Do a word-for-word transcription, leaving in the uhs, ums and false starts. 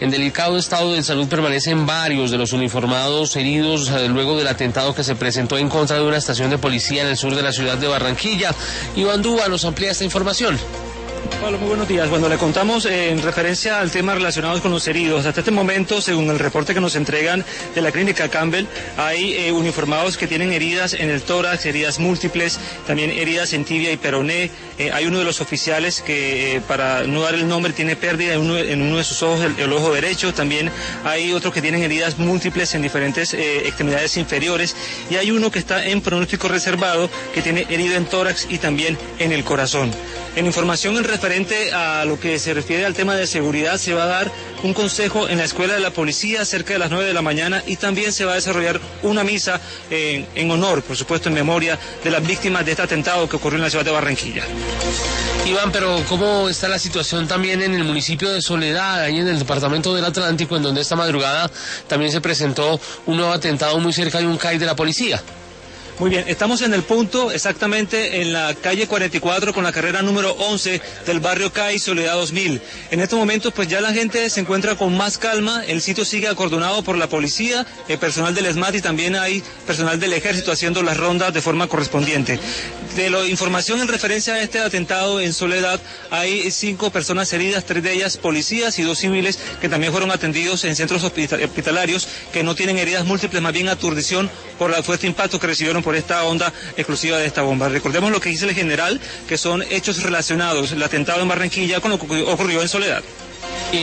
En delicado estado de salud permanecen varios de los uniformados heridos luego del atentado que se presentó en contra de una estación de policía en el sur de la ciudad de Barranquilla. Iván Dúa nos amplía esta información. Pablo, muy buenos días. Bueno, le contamos eh, en referencia al tema relacionado con los heridos. Hasta este momento, según el reporte que nos entregan de la clínica Campbell, hay eh, uniformados que tienen heridas en el tórax, heridas múltiples, también heridas en tibia y peroné. Eh, hay uno de los oficiales que, eh, para no dar el nombre, tiene pérdida en uno, en uno de sus ojos, el, el ojo derecho. También hay otros que tienen heridas múltiples en diferentes eh, extremidades inferiores. Y hay uno que está en pronóstico reservado, que tiene herido en tórax y también en el corazón. En información en referente a lo que se refiere al tema de seguridad, se va a dar un consejo en la Escuela de la Policía cerca de las nueve de la mañana y también se va a desarrollar una misa en, en honor, por supuesto, en memoria de las víctimas de este atentado que ocurrió en la ciudad de Barranquilla. Iván, pero ¿cómo está la situación también en el municipio de Soledad, ahí en el departamento del Atlántico, en donde esta madrugada también se presentó un nuevo atentado muy cerca de un C A I de la policía? Muy bien, estamos en el punto exactamente en la calle cuarenta y cuatro con la carrera número once del barrio C A I Soledad dos mil. En estos momentos pues ya la gente se encuentra con más calma, el sitio sigue acordonado por la policía, el personal del ESMAD y también hay personal del ejército haciendo las rondas de forma correspondiente. De la información en referencia a este atentado en Soledad, hay cinco personas heridas, tres de ellas policías y dos civiles que también fueron atendidos en centros hospitalarios que no tienen heridas múltiples, más bien aturdición por el fuerte impacto que recibieron por esta onda explosiva de esta bomba. Recordemos lo que dice el general, que son hechos relacionados, el atentado en Barranquilla con lo que ocurrió en Soledad.